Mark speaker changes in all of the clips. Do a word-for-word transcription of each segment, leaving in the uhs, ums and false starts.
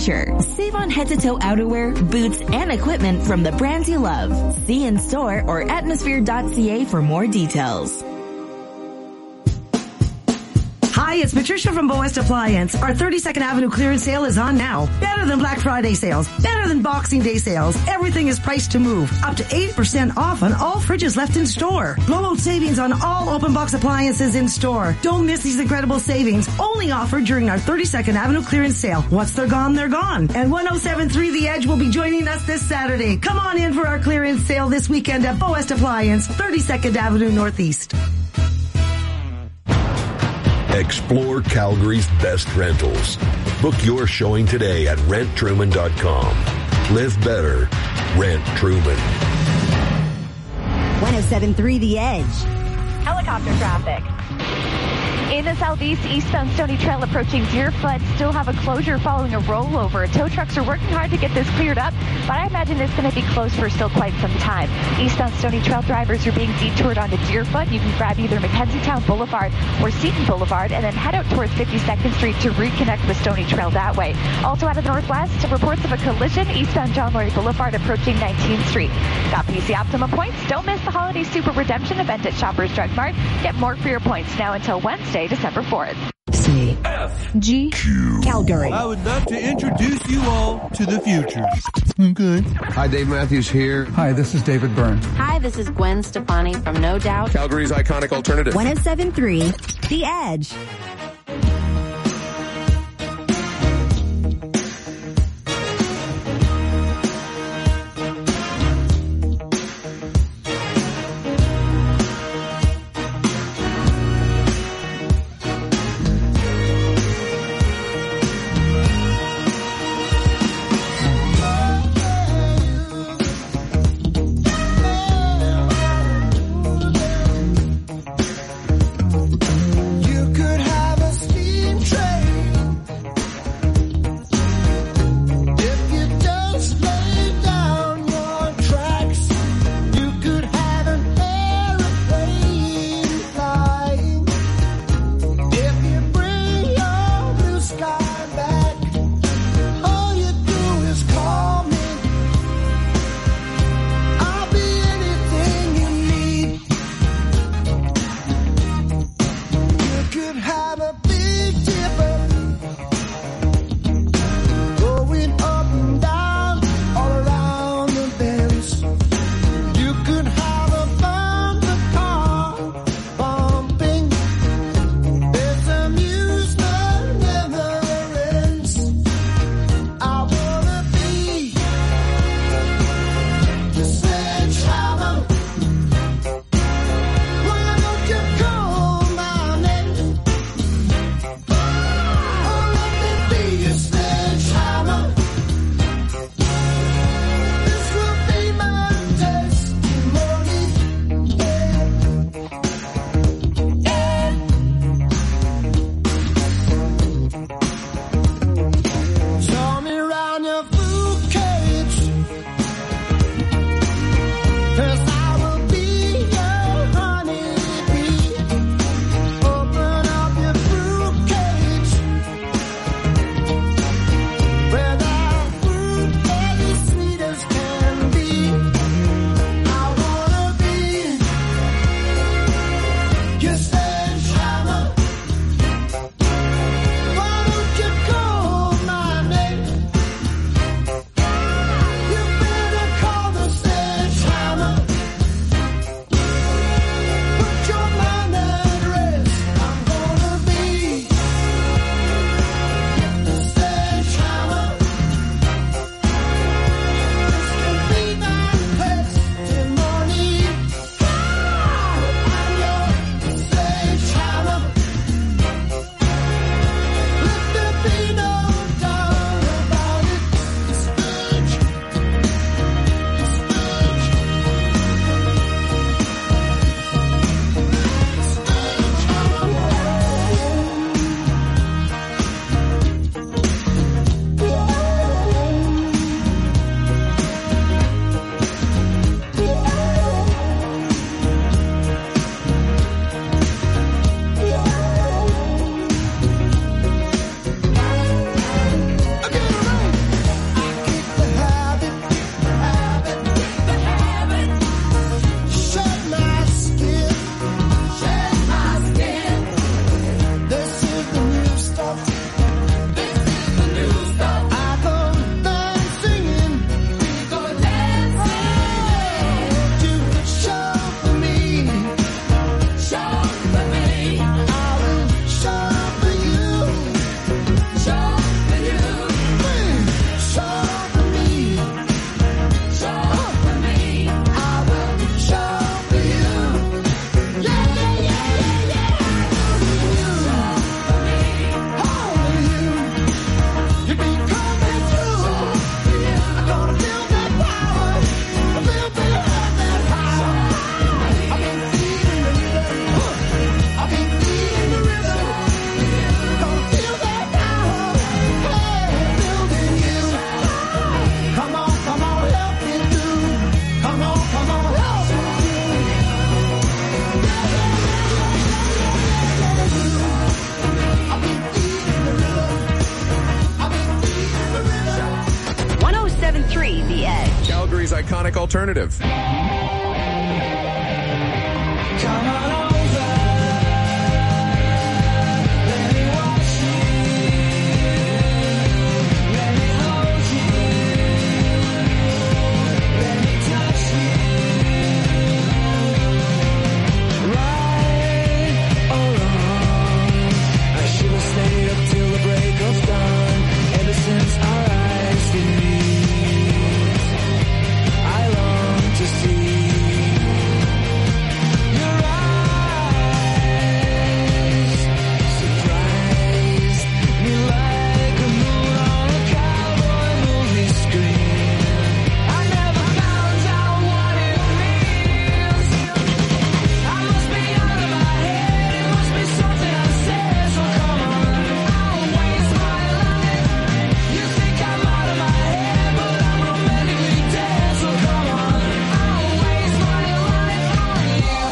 Speaker 1: adventure. Save on head-to-toe outerwear, boots, and equipment from the brands you love. See in store or atmosphere dot c a for more details.
Speaker 2: Hi, it's Patricia from Boest Appliance. Our thirty-second Avenue clearance sale is on now. Better than Black Friday sales. Better than Boxing Day sales. Everything is priced to move. Up to eighty percent off on all fridges left in store. Blowout savings on all open box appliances in store. Don't miss these incredible savings. Only offered during our thirty-second Avenue clearance sale. Once they're gone, they're gone. And one oh seven point three The Edge will be joining us this Saturday. Come on in for our clearance sale this weekend at Boest Appliance, thirty-second Avenue Northeast.
Speaker 3: Explore Calgary's best rentals. Book your showing today at rent truman dot com. Live better. Rent Truman.
Speaker 4: one oh seven point three The Edge.
Speaker 5: Helicopter traffic. In the southeast, eastbound Stony Trail approaching Deerfoot, still have a closure following a rollover. Tow trucks are working hard to get this cleared up, but I imagine it's going to be closed for still quite some time. Eastbound Stony Trail drivers are being detoured onto Deerfoot. You can grab either Mackenzie-Town Boulevard or Seton Boulevard and then head out towards fifty-second Street to reconnect with Stony Trail that way. Also out of the northwest, reports of a collision eastbound John Laurie Boulevard approaching nineteenth Street. Got P C Optimum points? Don't miss the Holiday Super Redemption event at Shoppers Drug Mart. Get more for your points now until Wednesday, December fourth.
Speaker 4: C. F. G. Q. Calgary.
Speaker 6: I would love to introduce you all to the future. Okay.
Speaker 7: Hi, Dave Matthews here.
Speaker 8: Hi, this is David Byrne.
Speaker 9: Hi, this is Gwen Stefani from No Doubt.
Speaker 3: Calgary's iconic alternative.
Speaker 4: one oh seven point three The Edge.
Speaker 10: You could have a
Speaker 7: Calgary's iconic alternative.
Speaker 8: Come on over, let me watch you, let me hold you, let me touch you. Right or wrong, I should have stayed up till the break of dawn. Ever since our eyes did meet, I long to see your eyes. Surprised me like a moon on a cowboy movie screen. I never found out what it means. I must be out of my head. It must be something I said. So come on, I'll waste my life. You think I'm out of my head, but I'm romantically dead. So come on, I'll waste my life on you.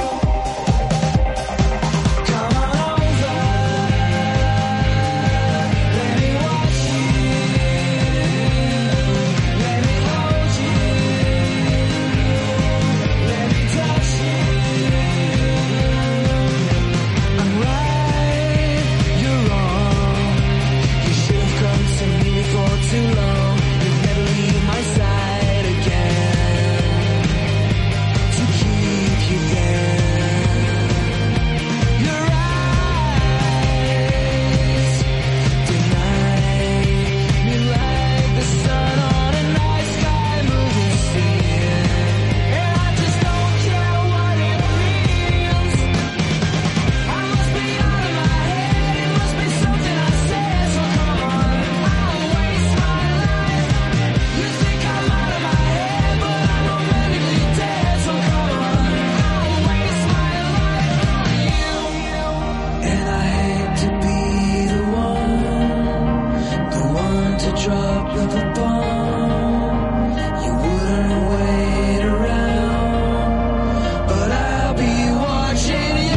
Speaker 8: Come on over, let me watch you, let me hold you, let me touch you. I'm right, you're wrong. You should have come to me before too long. You'd never leave my side again to keep you there. Your eyes deny me like the sun on a night sky movie scene, and I just don't care what it means. I must be out of my head. It must be something I said. So come on, I'll waste my life. You think I'm out of my head, but I'm romantically dead. So come on, I'll waste my life on you. And I hate to be the one, the one to drop the bomb. You wouldn't wait around, but I'll be watching you.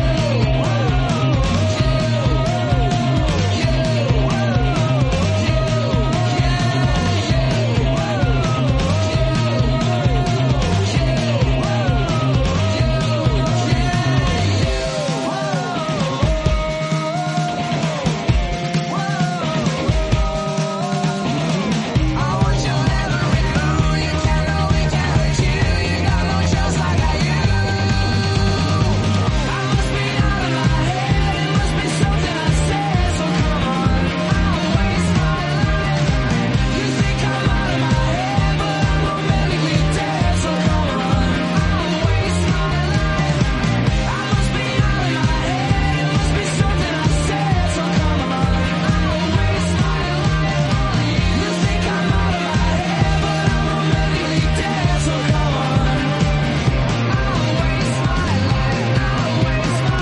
Speaker 8: I want you never remove. You can't know we can't hurt you. You got no trust like I used. I must be out of my head. It must be something I said. So come on, I'll waste my life. You think I'm out of my head, but I'm romantically dead. So come on, I'll waste my life. I must be out of my head. It must be something I said. So come on, I'll waste my life on you. You think I'm out of my head, but I'm romantically dead. So come on, I'll waste my life. I'll waste my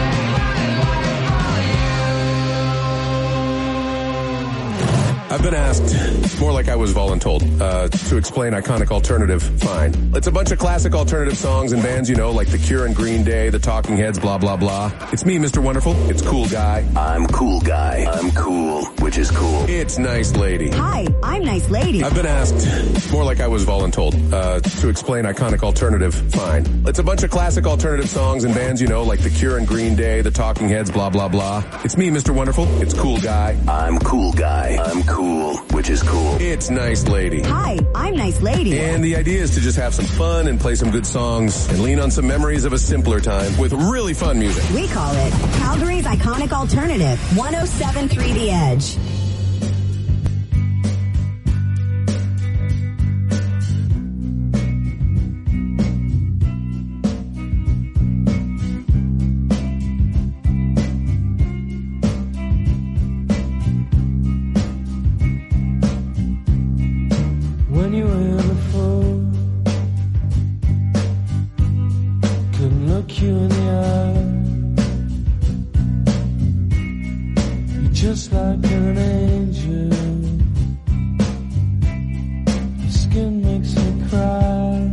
Speaker 8: life,
Speaker 7: I've been asked, more like I was voluntold, uh, to explain iconic alternative. Fine. It's a bunch of classic alternative songs and bands, you know, like The Cure and Green Day, The Talking Heads, blah, blah, blah. It's me, Mister Wonderful. It's Cool Guy.
Speaker 10: I'm Cool Guy. I'm cool, which is cool.
Speaker 7: It's Nice Lady.
Speaker 4: Hi, I'm Nice Lady.
Speaker 7: I've been asked, more like I was voluntold, uh, to explain iconic alternative. Fine. It's a bunch of classic alternative songs and bands, you know, like The Cure and Green Day, The Talking Heads, blah, blah, blah. It's me, Mister Wonderful. It's Cool Guy.
Speaker 10: I'm Cool Guy. I'm cool, which is cool.
Speaker 7: It's Nice Lady.
Speaker 4: Hi, I'm Nice Lady.
Speaker 7: And the idea is to just have some fun and play some good songs and lean on some memories of a simpler time with really fun music.
Speaker 4: We call it Calgary's iconic alternative, one oh seven point three The Edge.
Speaker 8: when you were before. Couldn't look you in the eye. You're just like an angel. Your skin makes me cry.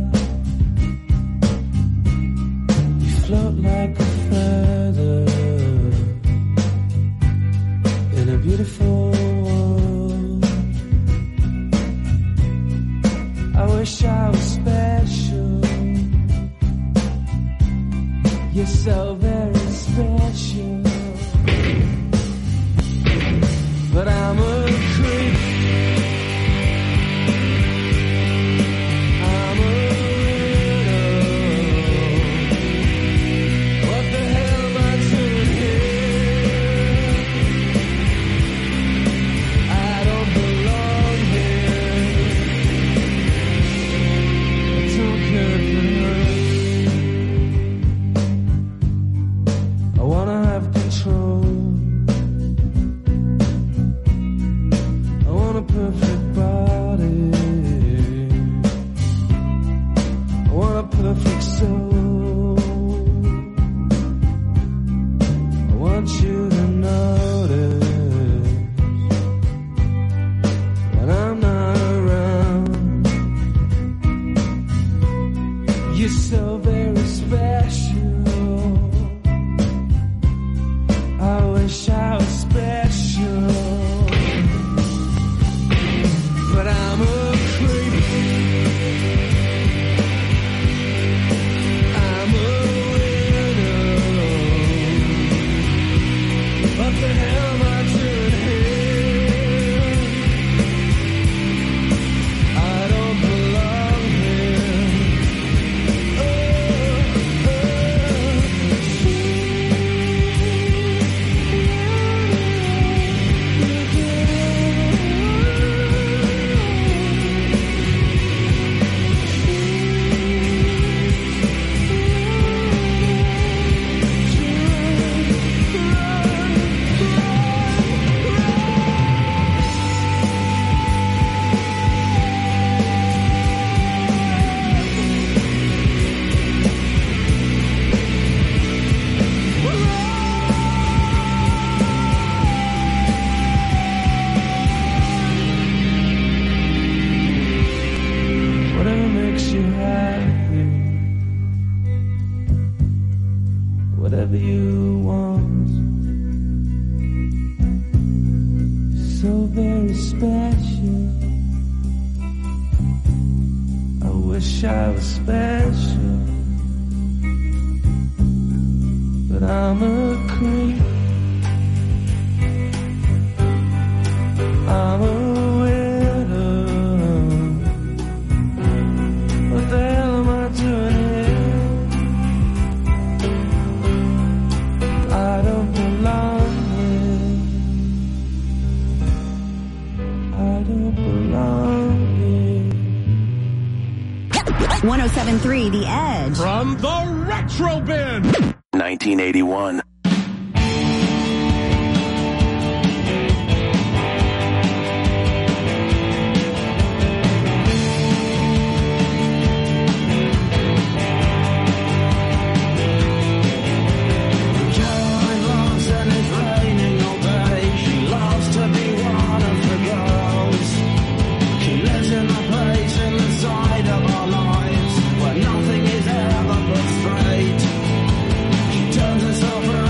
Speaker 8: You float like a feather in a beautiful world. wish I was special. You're so very special. But I'm a creep. I'm a widow. What the hell am I doing here? I don't belong here. I don't care for her. I wanna have control. I want a perfect body. I want a perfect soul. I want you to notice when I'm not around. You're so very special. I wish I was special. But I'm a creep. I'm a widow. What the hell am I doing here? I don't belong here. Oh, oh. Whatever makes you happy, whatever you want, so very special. I wish I was special, but I'm a creep. I'm a widow. What the hell am I doing here? I don't belong here. I don't belong here.
Speaker 4: one oh seven point three The Edge.
Speaker 6: From the Retro Bin.
Speaker 10: nineteen eighty-one.
Speaker 8: Nothing is ever but straight. She turns herself around.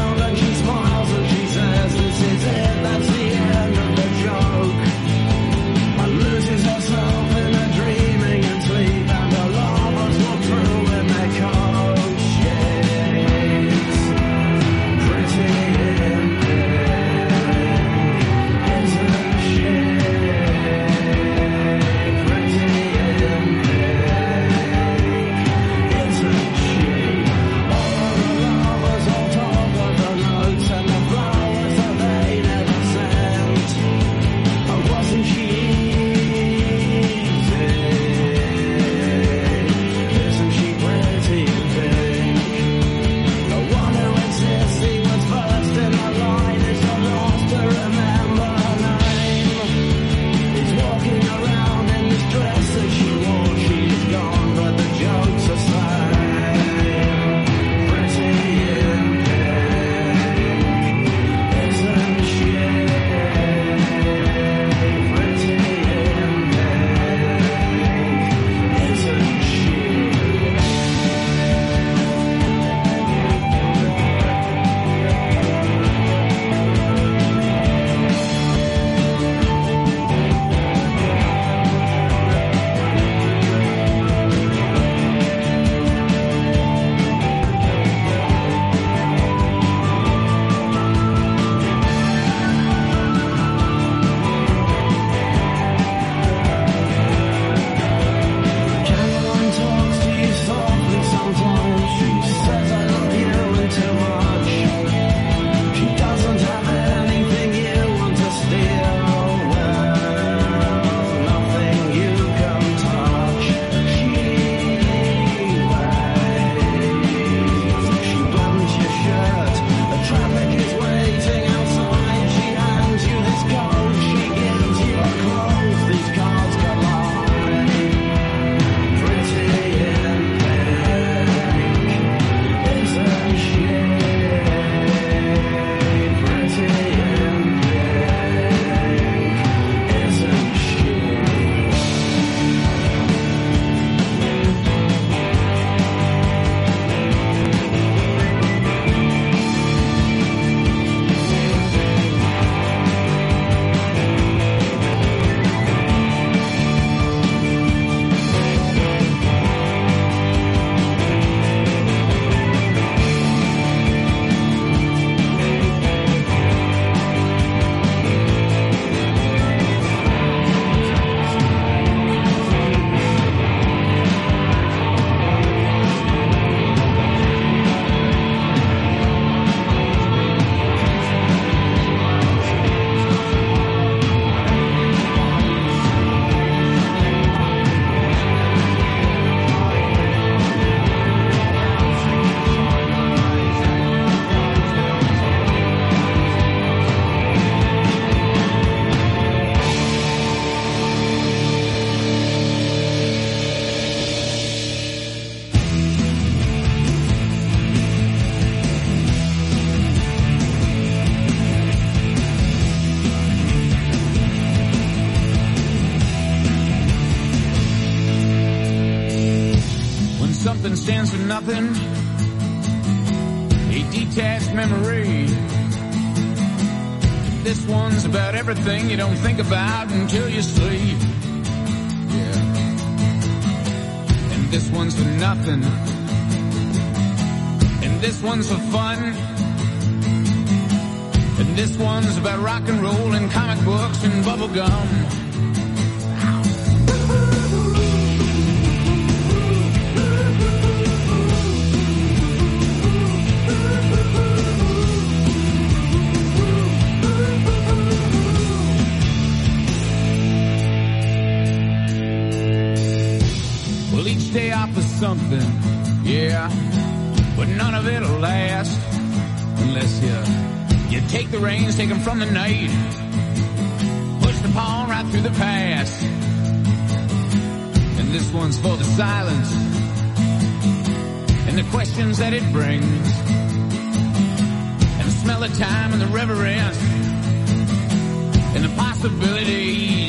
Speaker 11: something stands for nothing. A detached memory. This one's about everything you don't think about until you sleep. Yeah. And this one's for nothing. And this one's for fun. And this one's about rock and roll and comic books and bubble gum. Well, each day offers something, yeah, but none of it'll last unless you You take the reins, take them from the night, push the pawn right through the past. And this one's for the silence and the questions that it brings, and the smell of time and the reverence and the possibilities.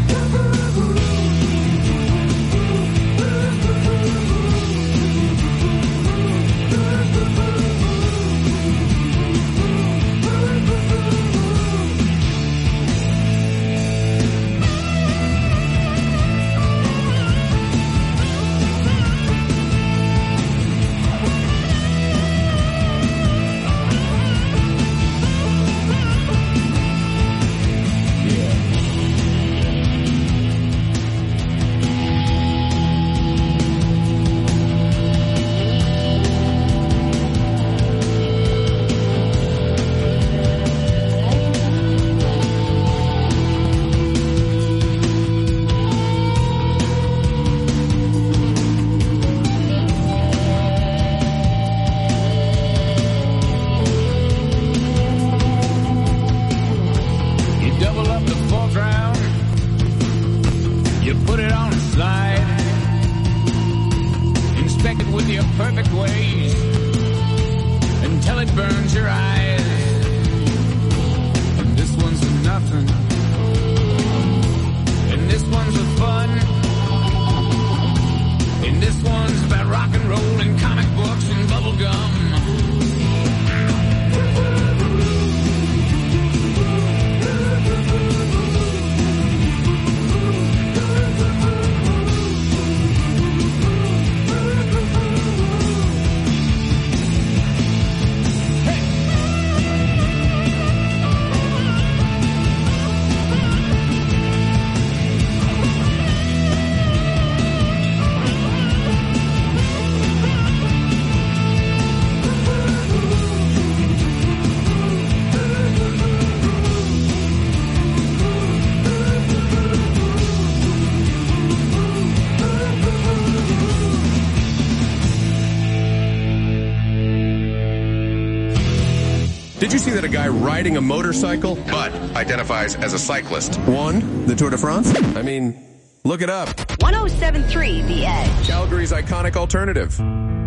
Speaker 7: Did you see that a guy riding a motorcycle, but identifies as a cyclist, won the Tour de France? I mean, look it up.
Speaker 4: one oh seven point three The Edge.
Speaker 7: Calgary's iconic alternative.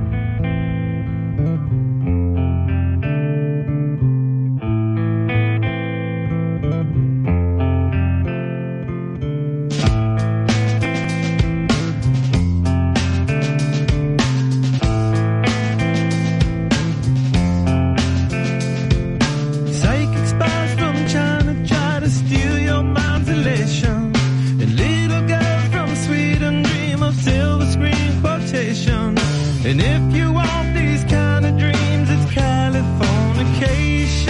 Speaker 8: And if you want these kind of dreams, it's Californication.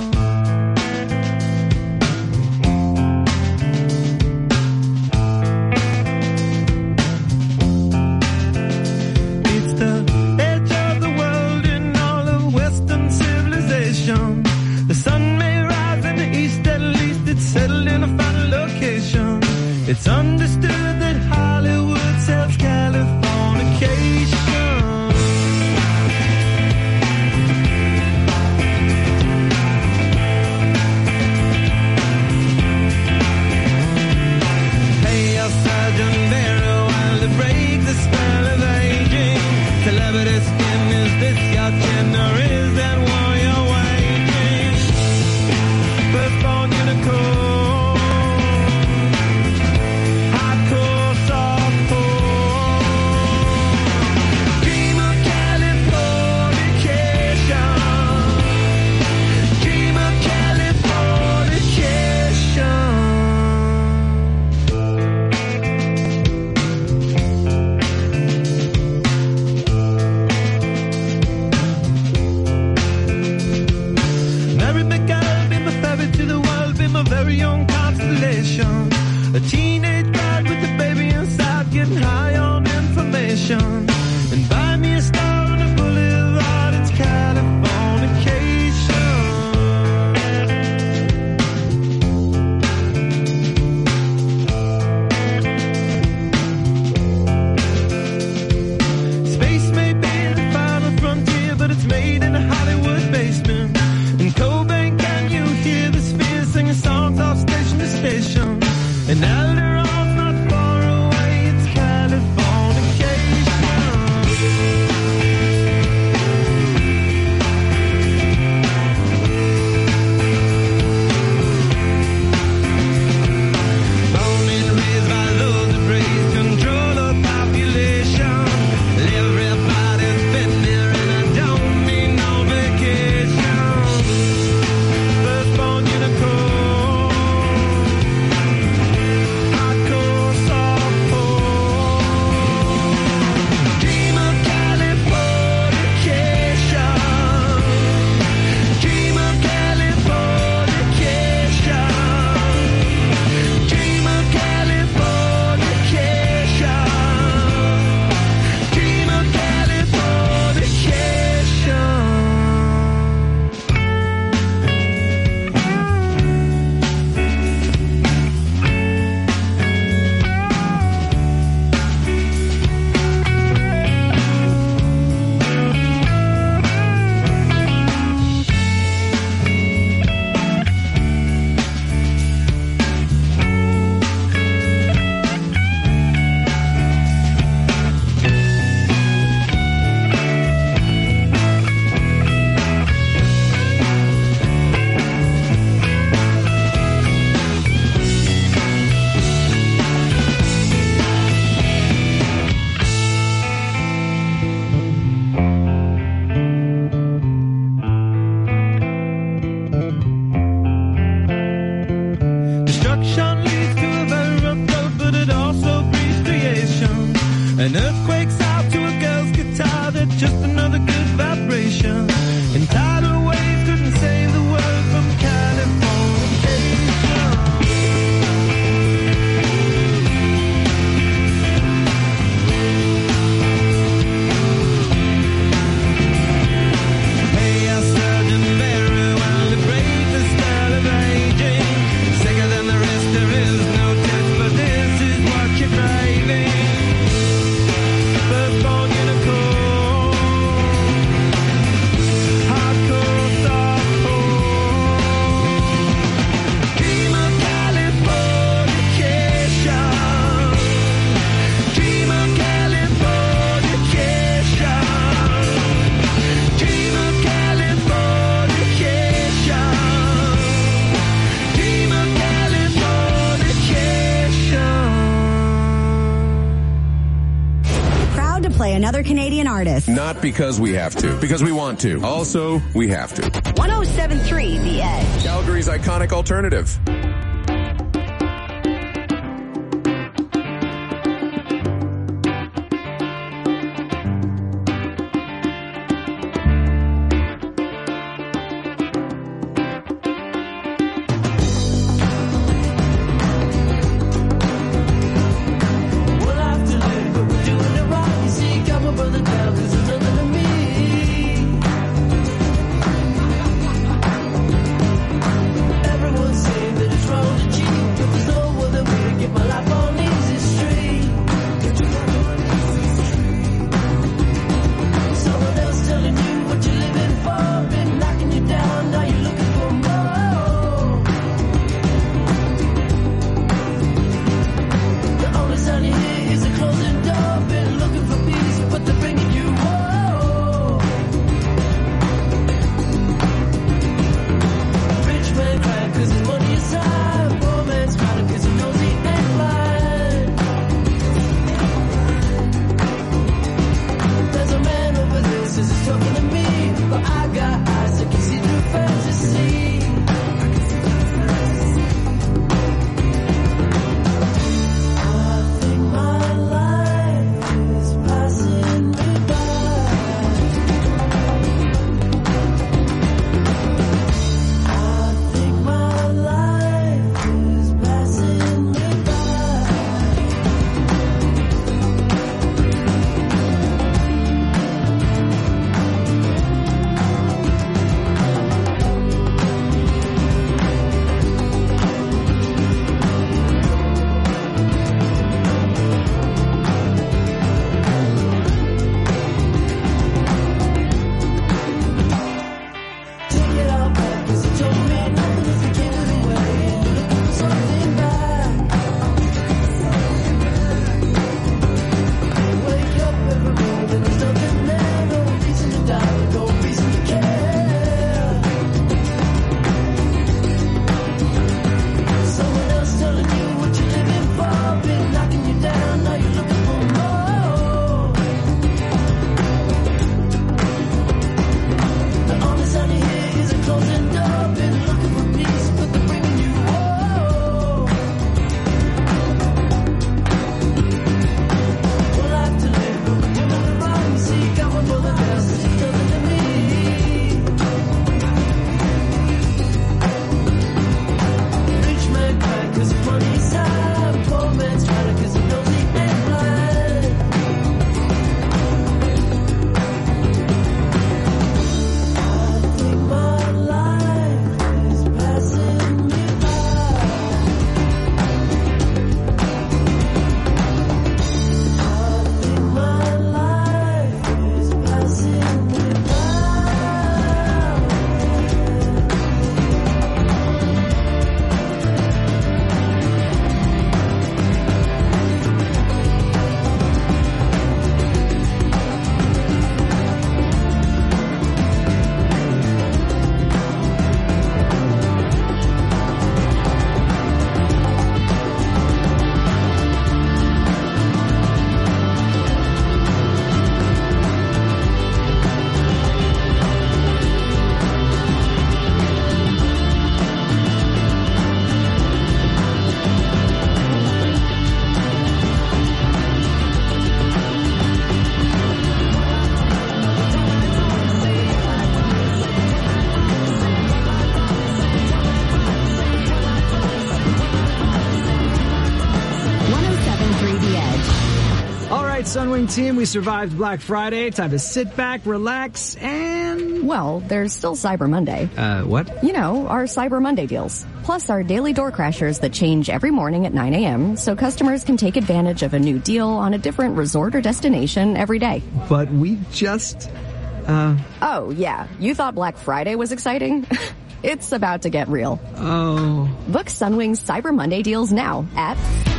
Speaker 8: It's the edge of the world in all of Western civilization. The sun may rise in the east, at least it's settled in a final location. It's understood that Hollywood sells Californication.
Speaker 4: play another Canadian artist.
Speaker 7: Not because we have to, because we want to. Also, we have to.
Speaker 4: one oh seven point three The Edge.
Speaker 7: Calgary's iconic alternative.
Speaker 12: Sunwing team, we survived Black Friday. Time to sit back, relax, and...
Speaker 13: Well, there's still Cyber Monday.
Speaker 12: Uh, what?
Speaker 13: You know, our Cyber Monday deals. Plus our daily door crashers that change every morning at nine a.m. so customers can take advantage of a new deal on a different resort or destination every day.
Speaker 12: But we just... Uh...
Speaker 13: Oh, yeah. You thought Black Friday was exciting? It's about to get real.
Speaker 12: Oh.
Speaker 13: Book Sunwing's Cyber Monday deals now at...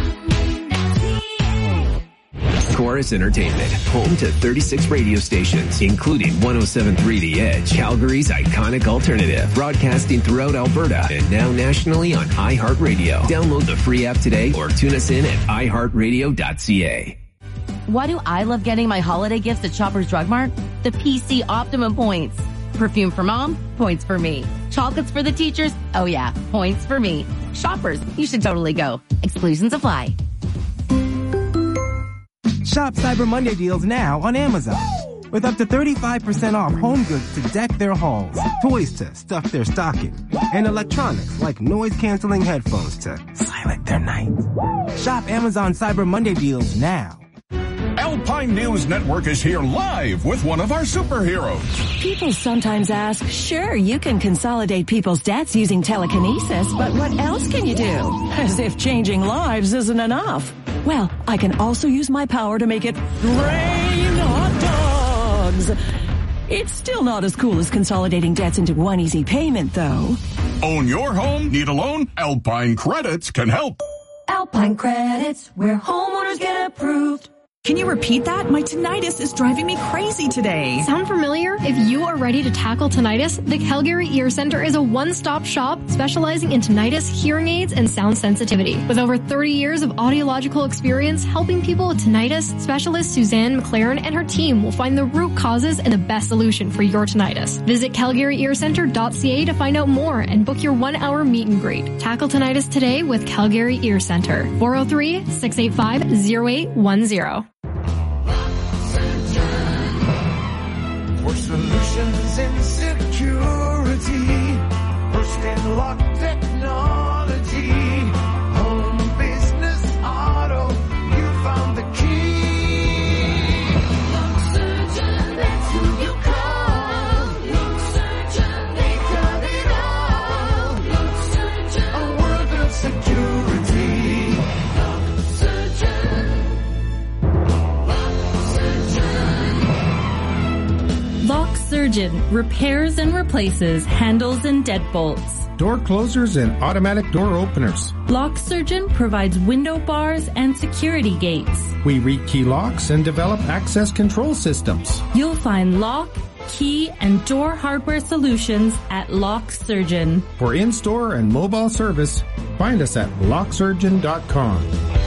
Speaker 14: Chorus Entertainment, home to thirty-six radio stations, including one oh seven point three The Edge, Calgary's iconic alternative, broadcasting throughout Alberta and now nationally on iHeartRadio. Download the free app today or tune us in at i heart radio dot c a.
Speaker 1: Why do I love getting my holiday gifts at Shoppers Drug Mart? The P C Optimum points. Perfume for mom? Points for me. Chocolates for the teachers? Oh yeah, points for me. Shoppers, you should totally go. Exclusions apply.
Speaker 15: Shop Cyber Monday deals now on Amazon. With up to thirty-five percent off home goods to deck their halls, toys to stuff their stocking, and electronics like noise-canceling headphones to silent their night. Shop Amazon Cyber Monday deals now.
Speaker 16: Alpine News Network is here live with one of our superheroes.
Speaker 17: People sometimes ask, sure, you can consolidate people's debts using telekinesis, but what else can you do? As if changing lives isn't enough. Well, I can also use my power to make it rain hot dogs. It's still not as cool as consolidating debts into one easy payment, though.
Speaker 16: Own your home? Need a loan? Alpine Credits can help.
Speaker 18: Alpine Credits, where homeowners get approved.
Speaker 19: Can you repeat that? My tinnitus is driving me crazy today.
Speaker 20: Sound familiar? If you are ready to tackle tinnitus, the Calgary Ear Center is a one-stop shop specializing in tinnitus, hearing aids, and sound sensitivity. With over thirty years of audiological experience helping people with tinnitus, specialist Suzanne McLaren and her team will find the root causes and the best solution for your tinnitus. Visit calgary ear center dot c a to find out more and book your one-hour meet and greet. Tackle tinnitus today with Calgary Ear Center. four oh three, six eight five, oh eight one oh.
Speaker 8: For solutions in security, first in lock technology, home, business, auto, you found the key. Lock Surgeon, that's who you call. Lock Surgeon, they got it all. Lock Surgeon, a world of security. Lock Surgeon.
Speaker 21: Lock Surgeon repairs and replaces handles and deadbolts.
Speaker 22: Door closers and automatic door openers.
Speaker 21: Lock Surgeon provides window bars and security gates.
Speaker 22: We rekey locks and develop access control systems.
Speaker 21: You'll find lock, key, and door hardware solutions at Lock Surgeon.
Speaker 22: For in-store and mobile service, find us at lock surgeon dot com.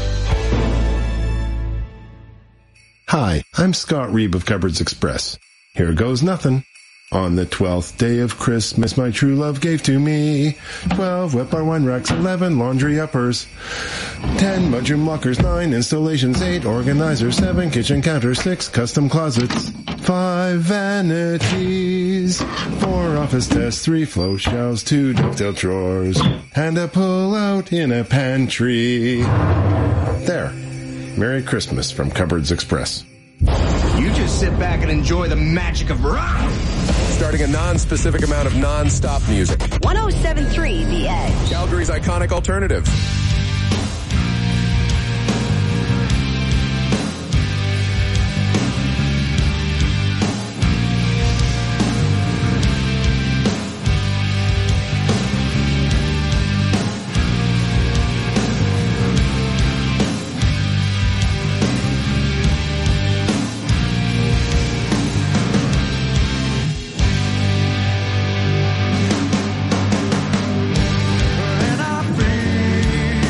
Speaker 23: Hi, I'm Scott Reeb of Cupboards Express. Here goes nothing. On the twelfth day of Christmas, my true love gave to me twelve wet bar wine racks, eleven laundry uppers, ten mudroom lockers, nine installations, eight organizers, seven kitchen counters, six custom closets, five vanities, four office desks, three flow shelves, two dovetail drawers, and a pull-out in a pantry. There. Merry Christmas from Cupboards Express.
Speaker 24: You just sit back and enjoy the magic of rock.
Speaker 7: Starting a non-specific amount of non-stop music.
Speaker 4: one oh seven point three The Edge.
Speaker 7: Calgary's iconic alternative.
Speaker 8: And I feel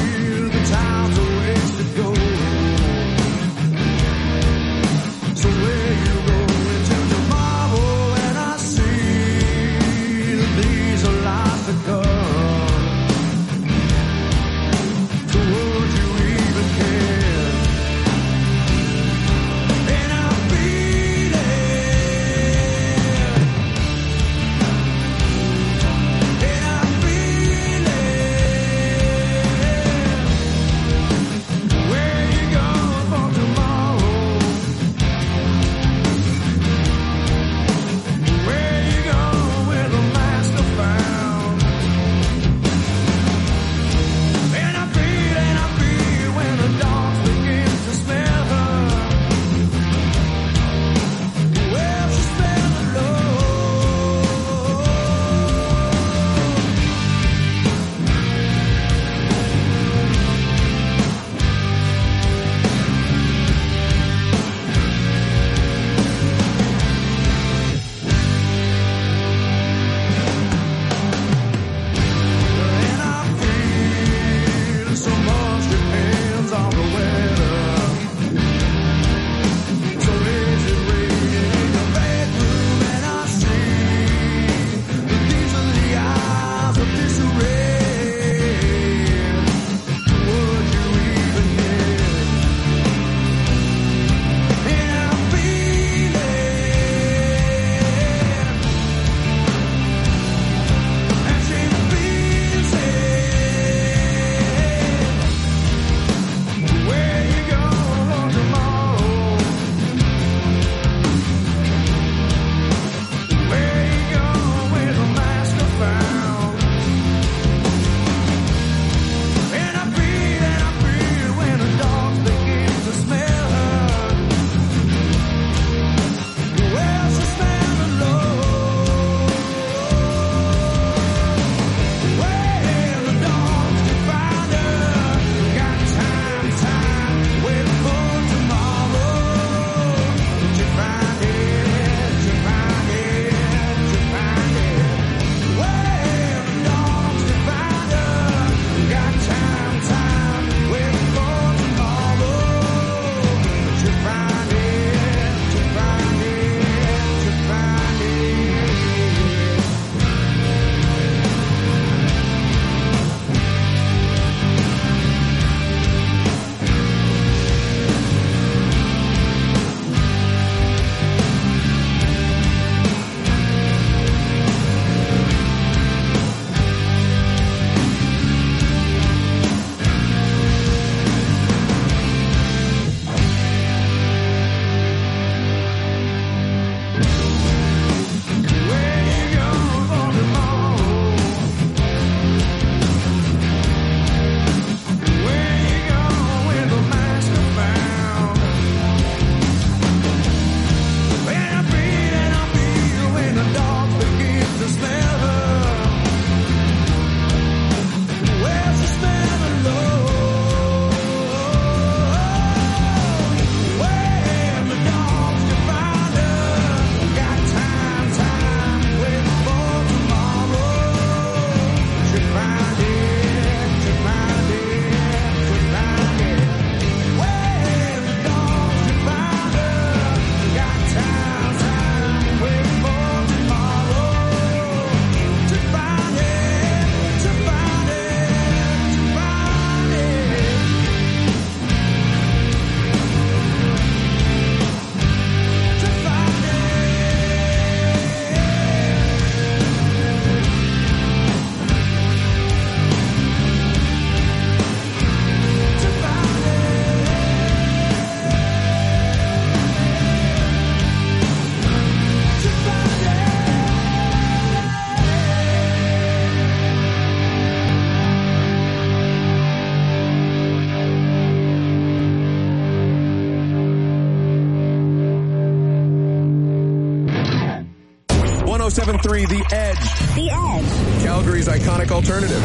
Speaker 7: seven point three The Edge.
Speaker 4: The Edge.
Speaker 7: Calgary's iconic alternative.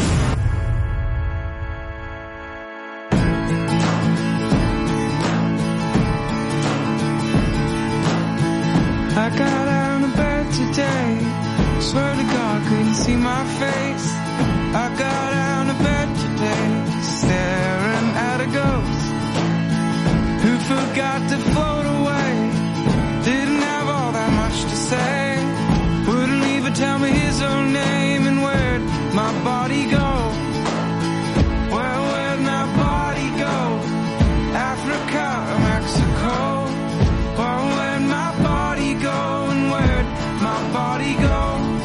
Speaker 8: I got out of bed today. Swear to God, couldn't see my face. I got out of bed today, staring at a ghost who forgot to float away. Didn't have all that much to say. Wouldn't even tell me his own name, and where'd my body go? Well, where'd my body go? Africa or Mexico? Well, where'd my body go, and where'd my body go?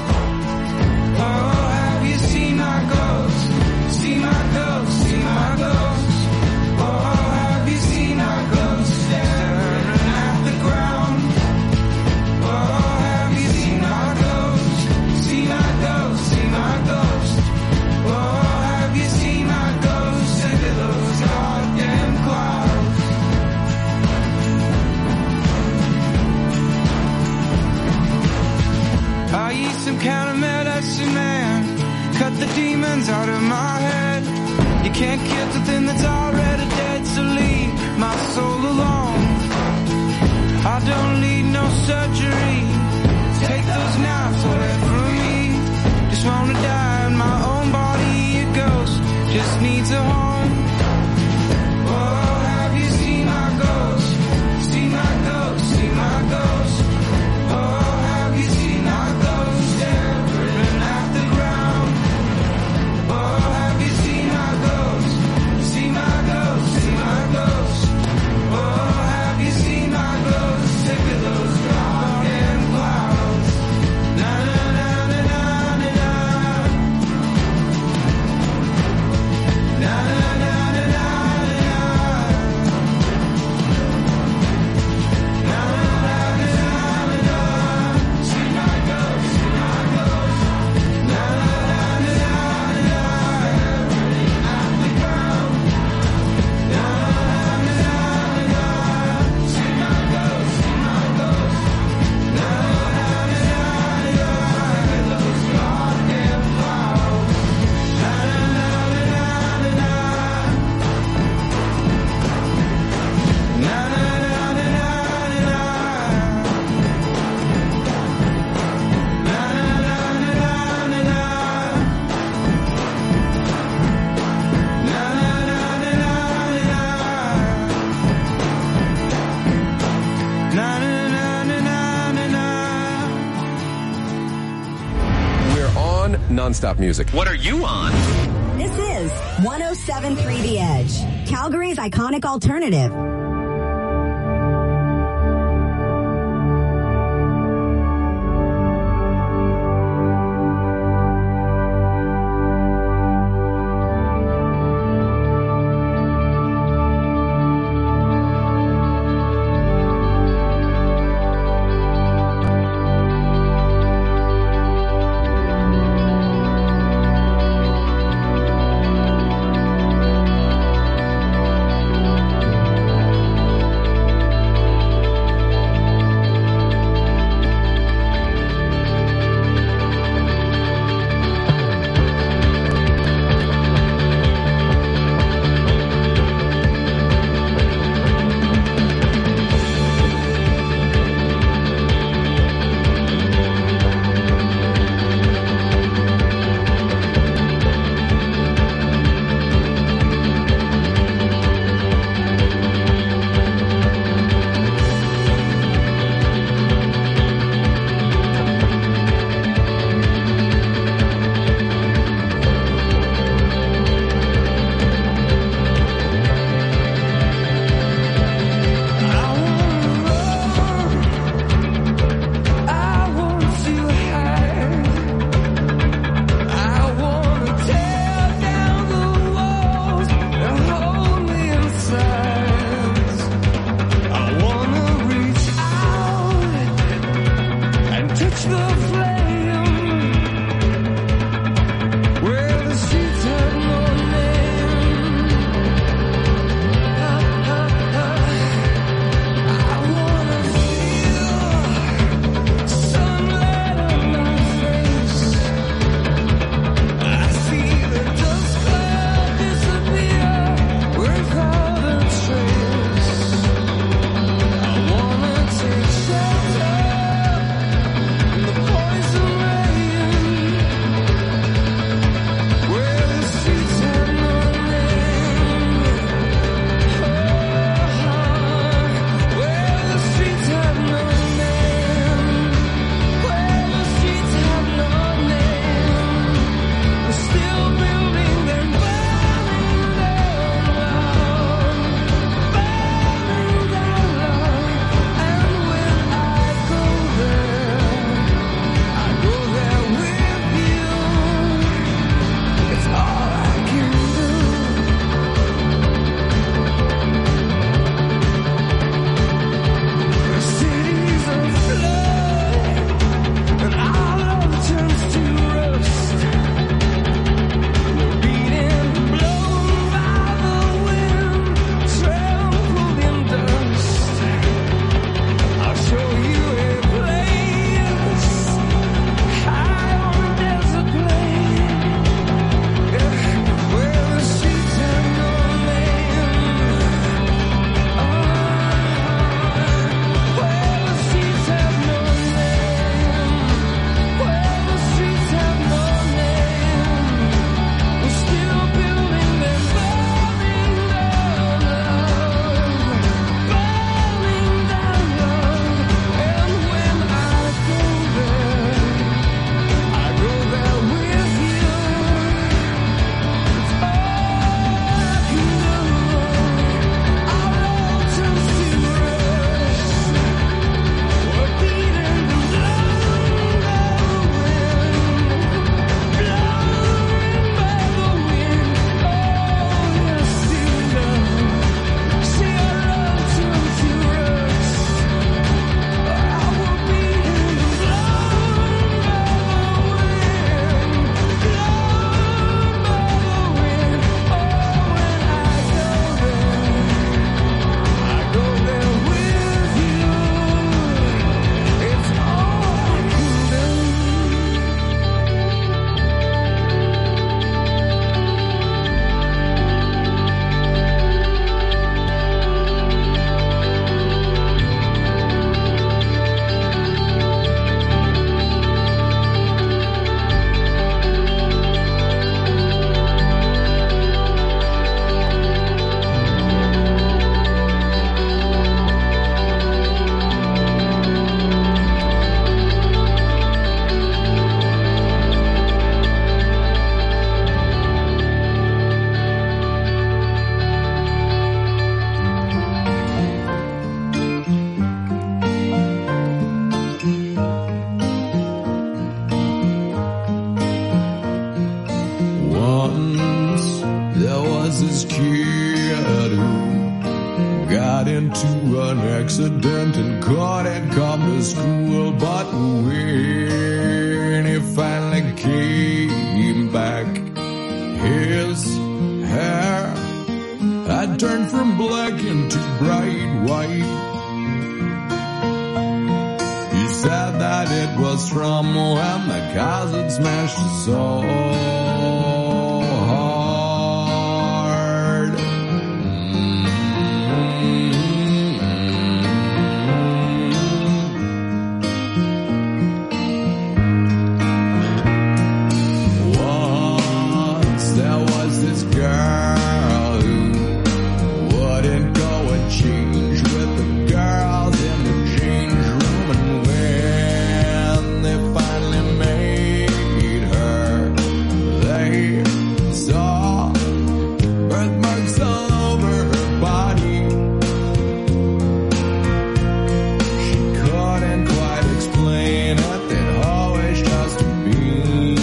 Speaker 8: Oh, have you seen my ghost? See my ghost, see my ghost. Oh, have you seen my ghost staring at the ground? Oh, have you seen my ghost? See my ghost, see my ghost. Oh, have you seen my ghost under those goddamn clouds? I eat some kind of medicine, man. Cut the demons out of my head. You can't kill the thing that's already dead, so leave my soul alone. I don't need no surgery. Take those knives away from me. Just wanna die in my own body. A ghost just needs a home. Oh, have you seen my ghost? See my ghost, see my ghost. Oh, have you seen my ghost staring at the ground? Oh, have you seen my ghost? See my ghost, see my ghost. Oh, have you seen my ghost? Sick of those goddamn clouds. Na na na na na na na. Na na na na na na. Na na na na na na. See my ghost, see my ghost. Na na na na na na. At the ground. Na na na na na. See my ghost, see my ghost. Na na na na na. Those goddamn clouds. Na na na na na na. Na na na na na na. Na na na na
Speaker 7: We're on nonstop music.
Speaker 10: What are you on?
Speaker 4: This is one oh seven point three The Edge, Calgary's iconic alternative.
Speaker 8: Na
Speaker 11: accident and couldn't come to school, but when he finally came back, his hair had turned from black into bright white. He said that it was from when the cars had smashed his soul hard. Once there was this girl who wouldn't go and change with the girls in the change room, and when they finally made her, they saw birthmarks all over her body. She couldn't quite explain it, they'd always just been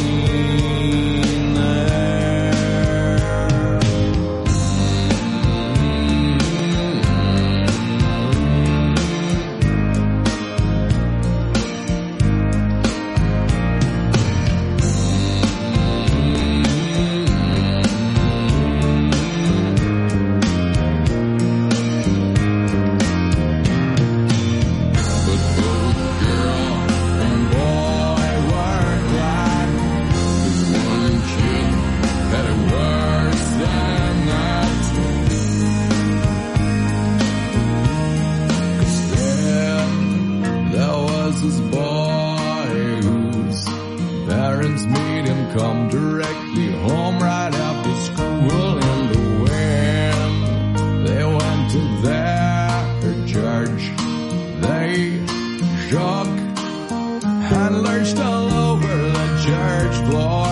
Speaker 11: this boy whose parents made him come directly home right after school, and when they went to their church, they shook and lurched all over the church floor.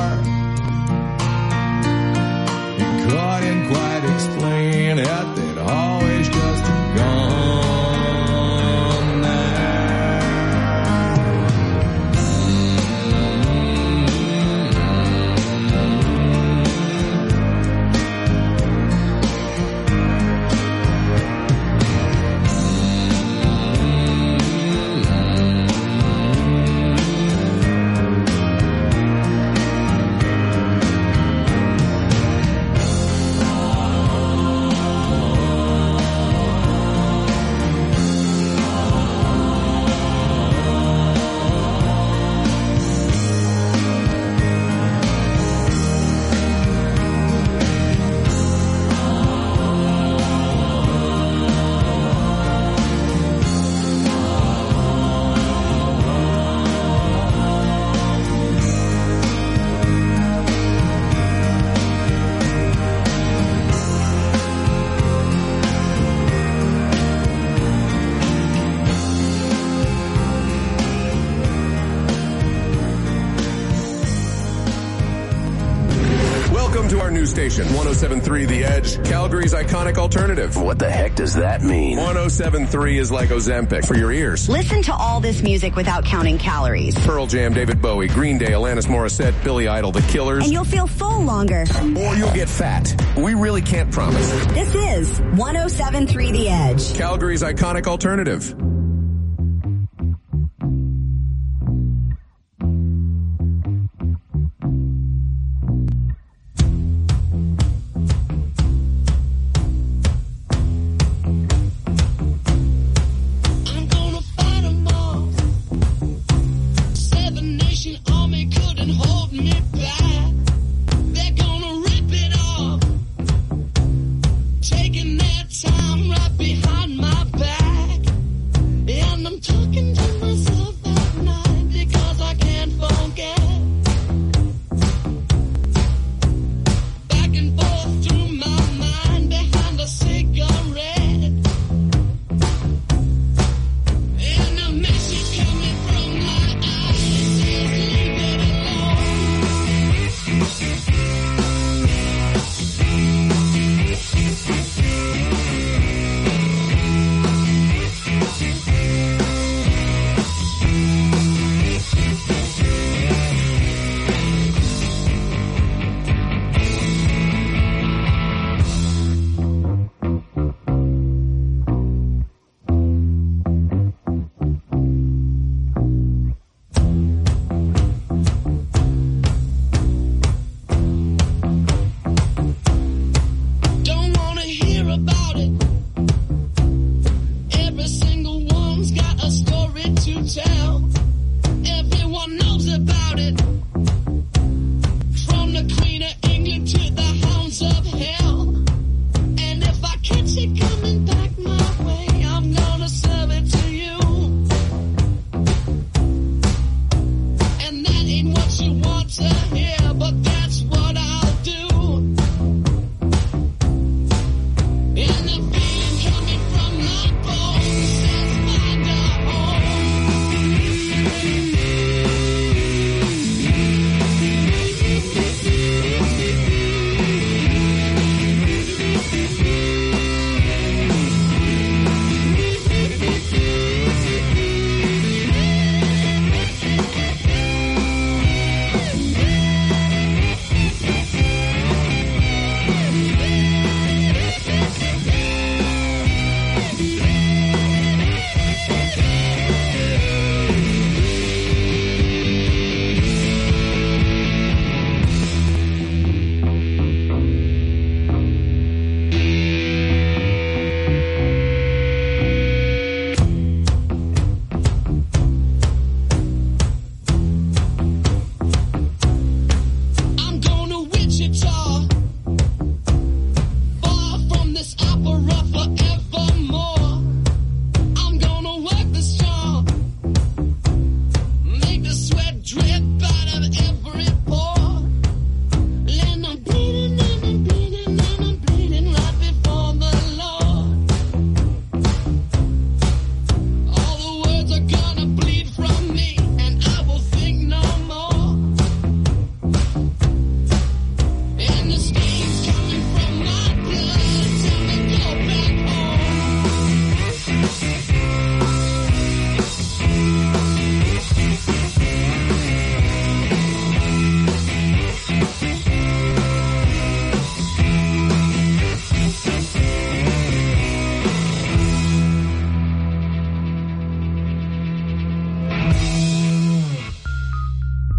Speaker 11: He couldn't quite explain it, they'd always just gone there.
Speaker 7: Welcome to our new station, one oh seven point three The Edge, Calgary's iconic alternative.
Speaker 10: What the heck does that mean?
Speaker 7: one oh seven point three is like Ozempic for your ears.
Speaker 4: Listen to all this music without counting calories.
Speaker 7: Pearl Jam, David Bowie, Green Day, Alanis Morissette, Billy Idol, The Killers.
Speaker 4: And you'll feel full longer.
Speaker 7: Or you'll get fat. We really can't promise.
Speaker 4: This is one oh seven point three The Edge,
Speaker 7: Calgary's iconic alternative.
Speaker 8: Taking their time right behind my back.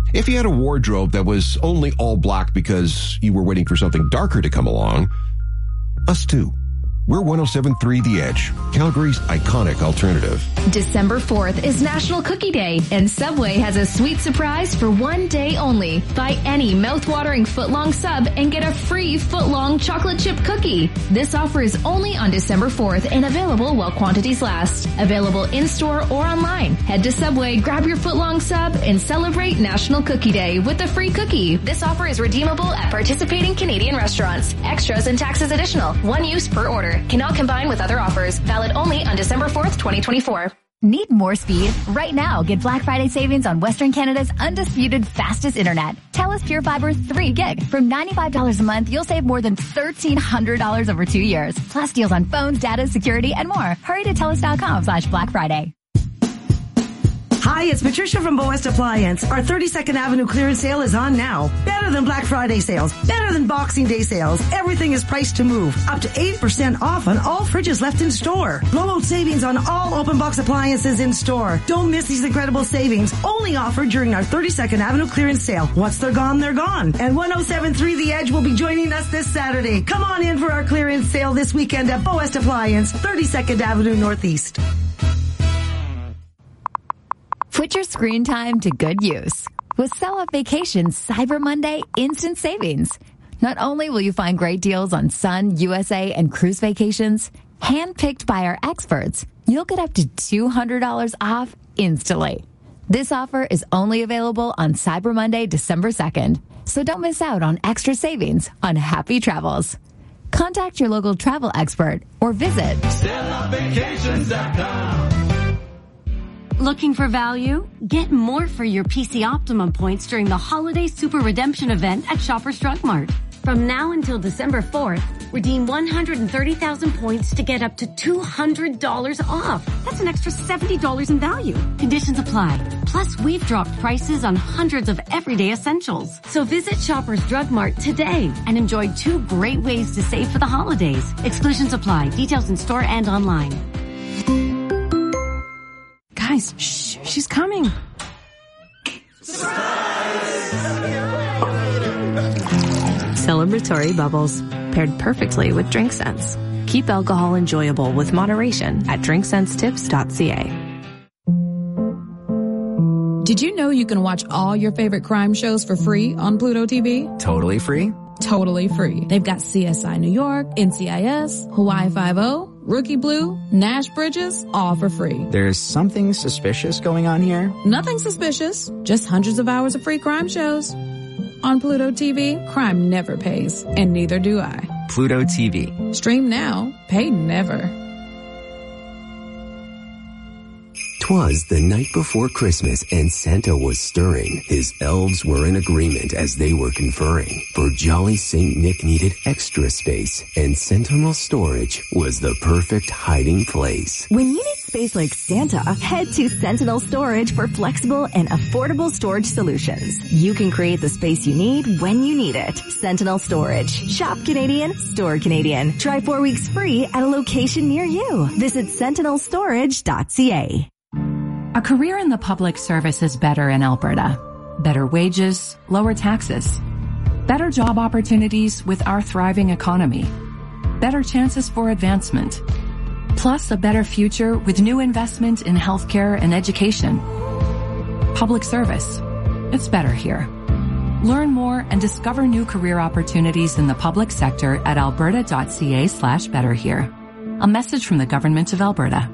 Speaker 2: If you had a wardrobe that was only all black because you were waiting for something darker to come along, us too. We're one oh seven point three The Edge, Calgary's iconic alternative.
Speaker 3: December fourth is National Cookie Day, and Subway has a sweet surprise for one day only. Buy any mouth-watering footlong sub and get a free footlong chocolate chip cookie. This offer is only on December fourth and available while quantities last. Available in-store or online. Head to Subway, grab your footlong sub, and celebrate National Cookie Day with a free cookie. This offer is redeemable at participating Canadian restaurants. Extras and taxes additional. One use per order. Cannot combine with other offers. Valid only on December fourth, twenty twenty-four.
Speaker 5: Need more speed? Right now, get Black Friday savings on Western Canada's undisputed fastest internet. TELUS Pure Fiber three gig. From ninety-five dollars a month, you'll save more than thirteen hundred dollars over two years. Plus deals on phones, data, security, and more. Hurry to TELUS.com slash Black Friday.
Speaker 9: Hi, it's Patricia from Boest Appliance. Our thirty-second Avenue clearance sale is on now. Better than Black Friday sales. Better than Boxing Day sales. Everything is priced to move. Up to eighty percent off on all fridges left in store. Blowout savings on all open box appliances in store. Don't miss these incredible savings. Only offered during our thirty-second Avenue clearance sale. Once they're gone, they're gone. And one oh seven point three The Edge will be joining us this Saturday. Come on in for our clearance sale this weekend at Boest Appliance, thirty-second Avenue Northeast.
Speaker 5: Put your screen time to good use with Sell Off Vacations Cyber Monday Instant Savings. Not only will you find great deals on Sun, U S A, and cruise vacations, handpicked by our experts, you'll get up to two hundred dollars off instantly. This offer is only available on Cyber Monday, December second, so don't miss out on extra savings on happy travels. Contact your local travel expert or visit
Speaker 8: sell off vacations dot com.
Speaker 25: Looking for value? Get more for your P C Optimum points during the Holiday Super Redemption event at Shoppers Drug Mart. From now until December fourth, redeem one hundred thirty thousand points to get up to two hundred dollars off. That's an extra seventy dollars in value. Conditions apply. Plus, we've dropped prices on hundreds of everyday essentials. So visit Shoppers Drug Mart today and enjoy two great ways to save for the holidays. Exclusions apply. Details in store and online.
Speaker 19: Guys, shh, she's coming.
Speaker 26: Celebratory bubbles, paired perfectly with Drink Sense. Keep alcohol enjoyable with moderation at drink sense tips dot c a.
Speaker 19: Did you know you can watch all your favorite crime shows for free on Pluto T V?
Speaker 27: Totally free?
Speaker 19: Totally free. They've got C S I New York, N C I S, Hawaii Five-O, Rookie Blue, Nash Bridges, all for free.
Speaker 27: There's something suspicious going on here?
Speaker 19: Nothing suspicious. Just hundreds of hours of free crime shows. On Pluto T V, crime never pays, and neither do I.
Speaker 27: Pluto T V.
Speaker 19: Stream now, pay never.
Speaker 14: 'Twas the night before Christmas, and Santa was stirring. His elves were in agreement as they were conferring. For jolly Saint Nick needed extra space, and Sentinel Storage was the perfect hiding place.
Speaker 4: When you need space like Santa, head to Sentinel Storage for flexible and affordable storage solutions. You can create the space you need when you need it. Sentinel Storage. Shop Canadian, store Canadian. Try four weeks free at a location near you. Visit sentinel storage dot c a.
Speaker 28: A career in the public service is better in Alberta. Better wages, lower taxes. Better job opportunities with our thriving economy. Better chances for advancement. Plus a better future with new investment in healthcare and education. Public service. It's better here. Learn more and discover new career opportunities in the public sector at alberta.ca slash better here. A message from the Government of Alberta.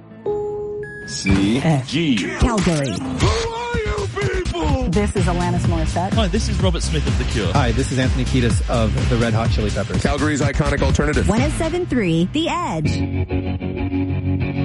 Speaker 29: C G
Speaker 4: Calgary.
Speaker 29: Who are you people?
Speaker 30: This is Alanis Morissette.
Speaker 31: Hi, this is Robert Smith of The Cure.
Speaker 32: Hi, this is Anthony Kiedis of the Red Hot Chili Peppers.
Speaker 7: Calgary's iconic alternative.
Speaker 4: one oh seven point three The Edge.